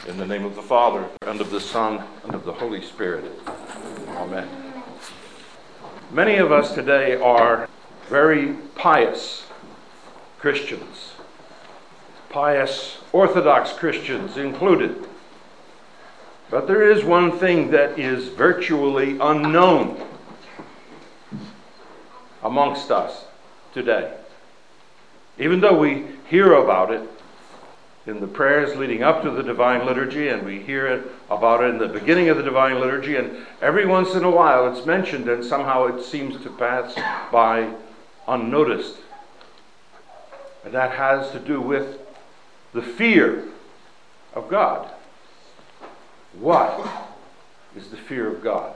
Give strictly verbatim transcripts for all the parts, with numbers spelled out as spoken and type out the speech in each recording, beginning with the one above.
In the name of the Father, and of the Son, and of the Holy Spirit. Amen. Many of us today are very pious Christians, pious Orthodox Christians included. But there is one thing that is virtually unknown amongst us today. Even though we hear about it in the prayers leading up to the Divine Liturgy, and we hear it about it in the beginning of the Divine Liturgy, and every once in a while it's mentioned and somehow it seems to pass by unnoticed. And that has to do with the fear of God. What is the fear of God?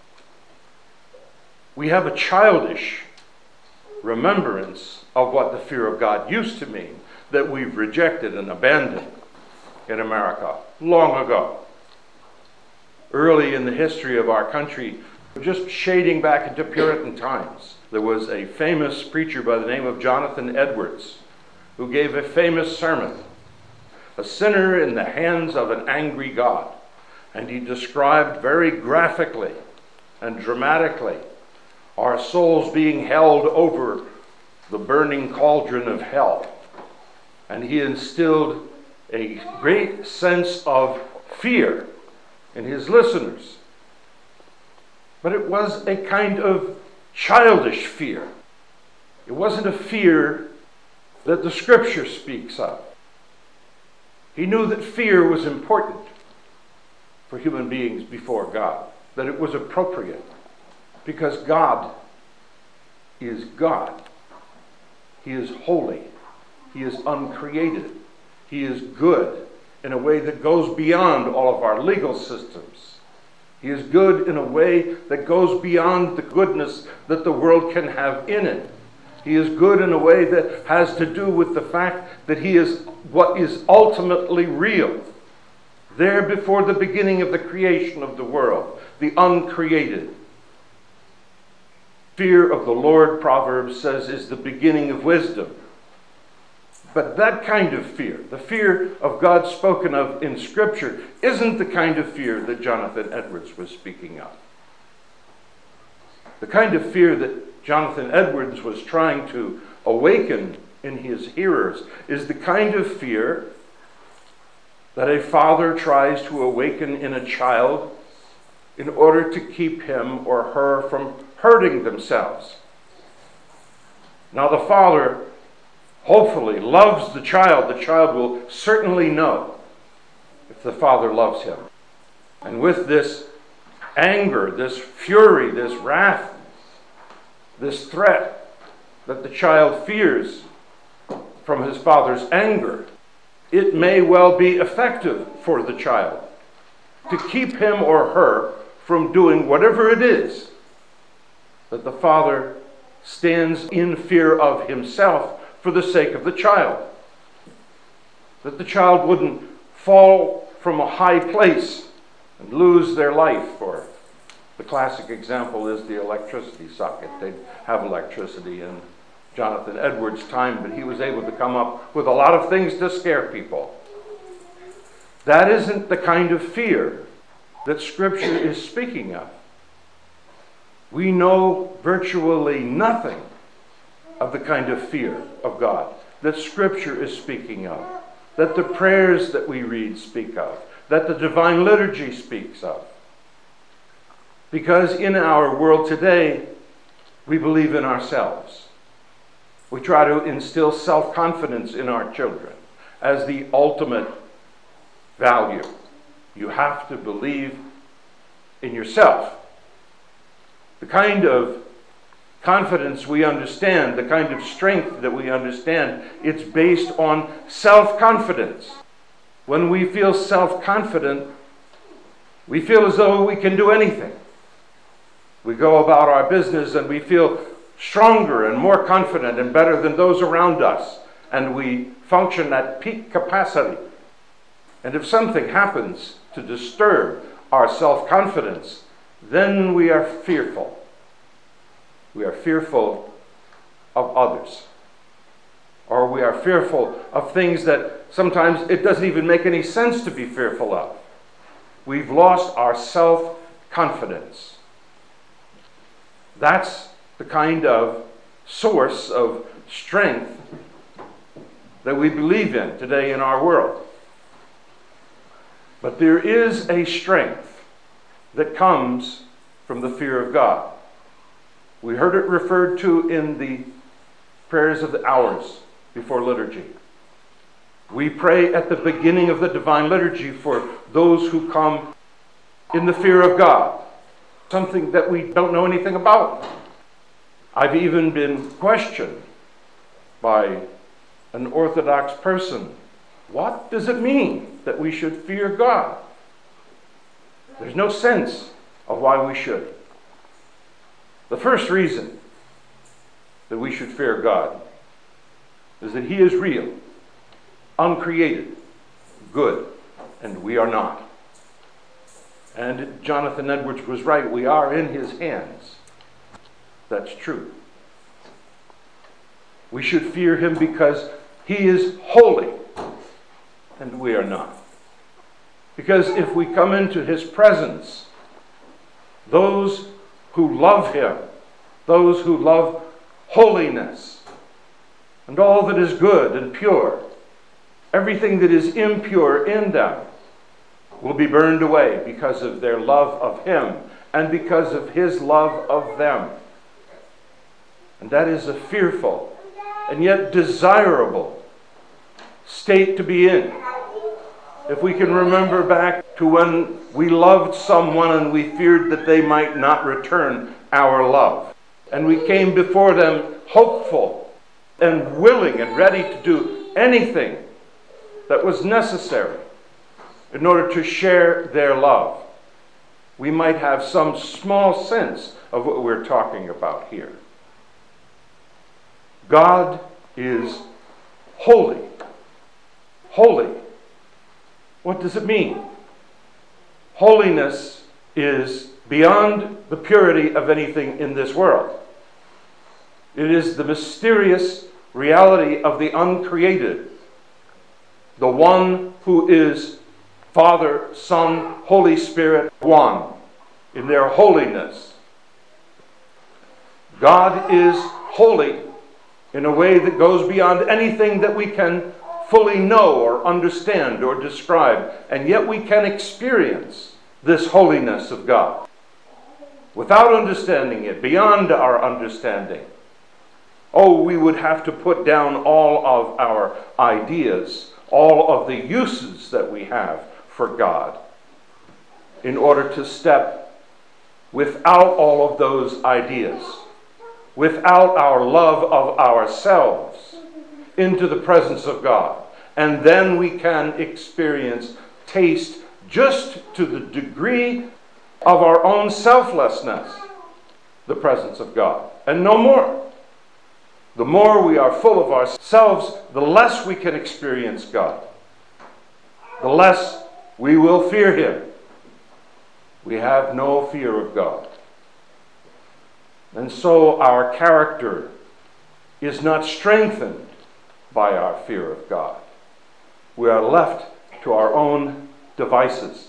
We have a childish remembrance of what the fear of God used to mean, that we've rejected and abandoned in America long ago. Early in the history of our country, just shading back into Puritan times, there was a famous preacher by the name of Jonathan Edwards who gave a famous sermon, A Sinner in the Hands of an Angry God. And he described very graphically and dramatically our souls being held over the burning cauldron of hell. And he instilled a great sense of fear in his listeners. But it was a kind of childish fear. It wasn't a fear that the Scripture speaks of. He knew that fear was important for human beings before God, that it was appropriate, because God is God. He is holy. He is uncreated. He is good in a way that goes beyond all of our legal systems. He is good in a way that goes beyond the goodness that the world can have in it. He is good in a way that has to do with the fact that he is what is ultimately real. There before the beginning of the creation of the world, the uncreated. Fear of the Lord, Proverbs says, is the beginning of wisdom. But that kind of fear, the fear of God spoken of in Scripture, isn't the kind of fear that Jonathan Edwards was speaking of. The kind of fear that Jonathan Edwards was trying to awaken in his hearers is the kind of fear that a father tries to awaken in a child in order to keep him or her from hurting themselves. Now the father hopefully loves the child. The child will certainly know if the father loves him. And with this anger, this fury, this wrath, this threat that the child fears from his father's anger, it may well be effective for the child to keep him or her from doing whatever it is that the father stands in fear of himself for the sake of the child. That the child wouldn't fall from a high place and lose their life. Or the classic example is the electricity socket. They'd have electricity in Jonathan Edwards' time, but he was able to come up with a lot of things to scare people. That isn't the kind of fear that Scripture is speaking of. We know virtually nothing of the kind of fear of God that Scripture is speaking of, that the prayers that we read speak of, that the Divine Liturgy speaks of. Because in our world today, we believe in ourselves. We try to instill self-confidence in our children as the ultimate value. You have to believe in yourself. The kind of confidence we understand, the kind of strength that we understand, it's based on self-confidence. When we feel self-confident, we feel as though we can do anything. We go about our business and we feel stronger and more confident and better than those around us. And we function at peak capacity. And if something happens to disturb our self-confidence, then we are fearful. We are fearful of others. Or we are fearful of things that sometimes it doesn't even make any sense to be fearful of. We've lost our self-confidence. That's the kind of source of strength that we believe in today in our world. But there is a strength that comes from the fear of God. We heard it referred to in the prayers of the hours before liturgy. We pray at the beginning of the Divine Liturgy for those who come in the fear of God, something that we don't know anything about. I've even been questioned by an Orthodox person. What does it mean that we should fear God? There's no sense of why we should. The first reason that we should fear God is that He is real, uncreated, good, and we are not. And Jonathan Edwards was right. We are in His hands. That's true. We should fear Him because He is holy, and we are not. Because if we come into His presence, those who love Him, those who love holiness, and all that is good and pure, everything that is impure in them will be burned away because of their love of Him and because of His love of them. And that is a fearful and yet desirable state to be in. If we can remember back to when we loved someone and we feared that they might not return our love, and we came before them hopeful and willing and ready to do anything that was necessary in order to share their love, we might have some small sense of what we're talking about here. God is holy. Holy. What does it mean? Holiness is beyond the purity of anything in this world. It is the mysterious reality of the uncreated, the one who is Father, Son, Holy Spirit, one in their holiness. God is holy in a way that goes beyond anything that we can fully know or understand or describe, and yet we can experience this holiness of God without understanding it, beyond our understanding. Oh, we would have to put down all of our ideas, all of the uses that we have for God, in order to step without all of those ideas, without our love of ourselves, into the presence of God. And then we can experience, taste, just to the degree of our own selflessness, the presence of God, and no more. The more we are full of ourselves, the less we can experience God. The less we will fear Him. We have no fear of God. And so our character is not strengthened by our fear of God. We are left to our own devices.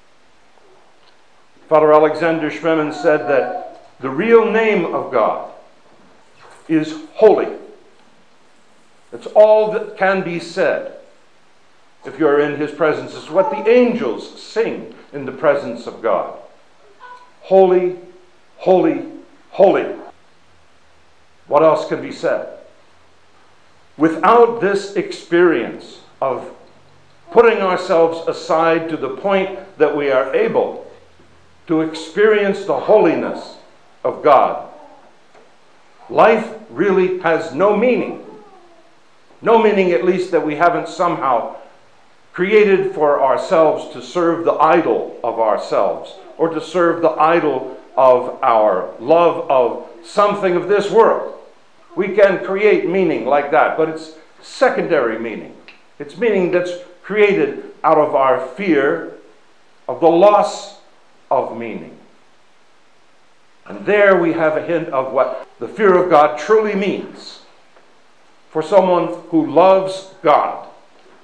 Father Alexander Schmemann said that the real name of God is holy. It's all that can be said if you're in His presence. It's what the angels sing in the presence of God. Holy, holy, holy. What else can be said? Without this experience of putting ourselves aside to the point that we are able to experience the holiness of God, life really has no meaning. No meaning, at least, that we haven't somehow created for ourselves to serve the idol of ourselves, or to serve the idol of our love of something of this world. We can create meaning like that, but it's secondary meaning. It's meaning that's created out of our fear of the loss of meaning. And there we have a hint of what the fear of God truly means for someone who loves God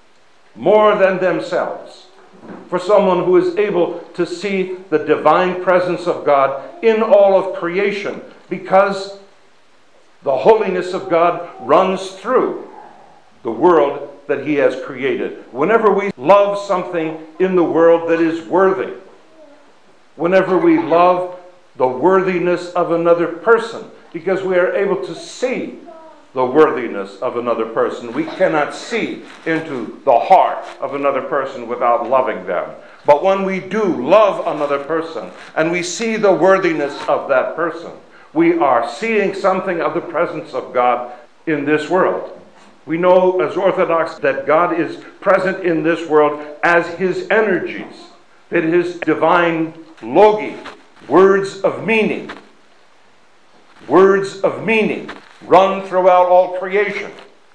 more than themselves. For someone who is able to see the divine presence of God in all of creation, because the holiness of God runs through the world that he has created. Whenever we love something in the world that is worthy, whenever we love the worthiness of another person, because we are able to see the worthiness of another person. We cannot see into the heart of another person without loving them. But when we do love another person and we see the worthiness of that person, we are seeing something of the presence of God in this world. We know as Orthodox that God is present in this world as his energies, that his divine logi, words of meaning, words of meaning, run throughout all creation.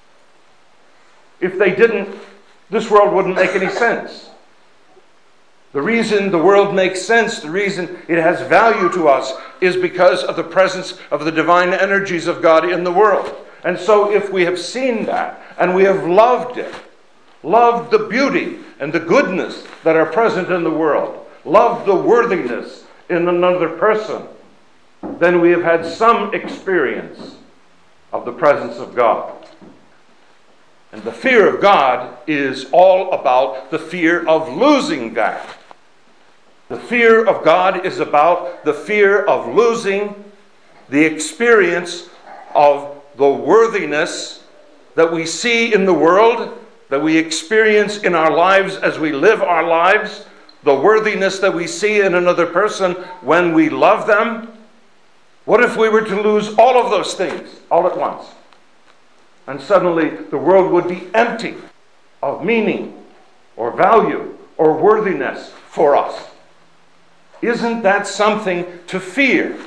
If they didn't, this world wouldn't make any sense. The reason the world makes sense, the reason it has value to us, is because of the presence of the divine energies of God in the world. And so if we have seen that, and we have loved it, loved the beauty and the goodness that are present in the world, loved the worthiness in another person, then we have had some experience of the presence of God. And the fear of God is all about the fear of losing that. The fear of God is about the fear of losing the experience of the worthiness that we see in the world, that we experience in our lives as we live our lives, the worthiness that we see in another person when we love them. What if we were to lose all of those things all at once? And suddenly the world would be empty of meaning or value or worthiness for us. Isn't that something to fear?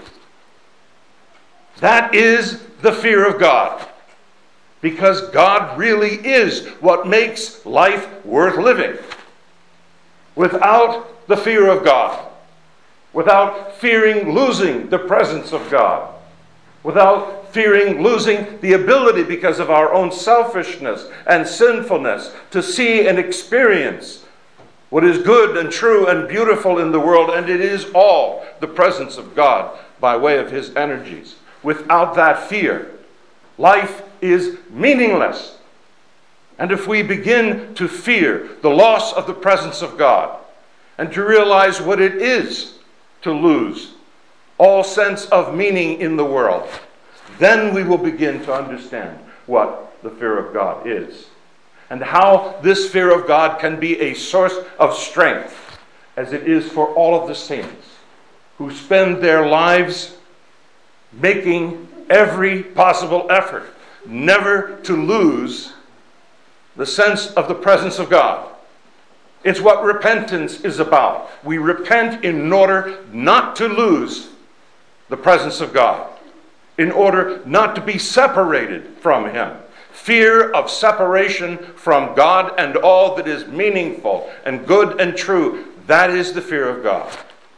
That is the fear of God. Because God really is what makes life worth living. Without the fear of God, without fearing losing the presence of God, without fearing losing the ability because of our own selfishness and sinfulness to see and experience what is good and true and beautiful in the world, and it is all the presence of God by way of his energies. Without that fear, life is meaningless. And if we begin to fear the loss of the presence of God and to realize what it is to lose all sense of meaning in the world, then we will begin to understand what the fear of God is and how this fear of God can be a source of strength, as it is for all of the saints who spend their lives making every possible effort never to lose the sense of the presence of God. It's what repentance is about. We repent in order not to lose the presence of God, in order not to be separated from him. Fear of separation from God and all that is meaningful and good and true, that is the fear of God.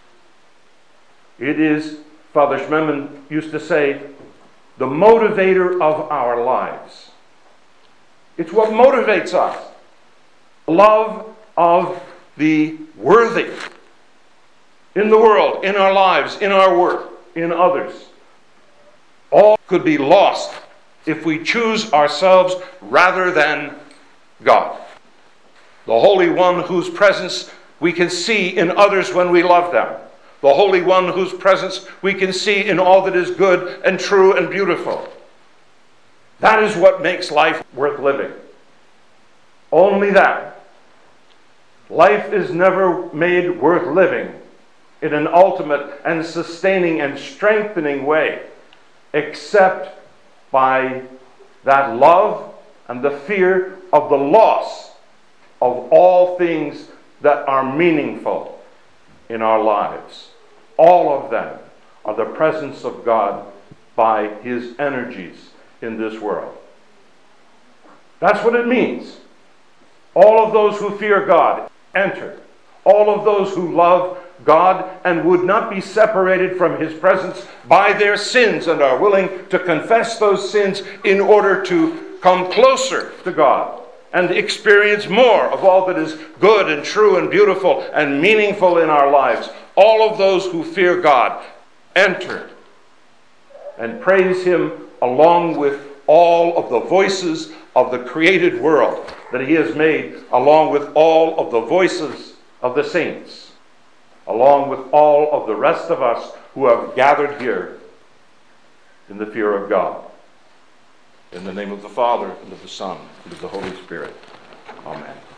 It is, Father Schmemann used to say, the motivator of our lives. It's what motivates us. Love of the worthy in the world, in our lives, in our work, in others. All could be lost if we choose ourselves rather than God. The Holy One whose presence we can see in others when we love them. The Holy One whose presence we can see in all that is good and true and beautiful. That is what makes life worth living. Only that. Life is never made worth living in an ultimate and sustaining and strengthening way, except by that love and the fear of the loss of all things that are meaningful in our lives. All of them are the presence of God by his energies in this world. That's what it means. All of those who fear God enter. All of those who love God and would not be separated from his presence by their sins and are willing to confess those sins in order to come closer to God and experience more of all that is good and true and beautiful and meaningful in our lives, all of those who fear God enter and praise him along with all of the voices of the created world that he has made, along with all of the voices of the saints, along with all of the rest of us who have gathered here in the fear of God. In the name of the Father, and of the Son, and of the Holy Spirit. Amen.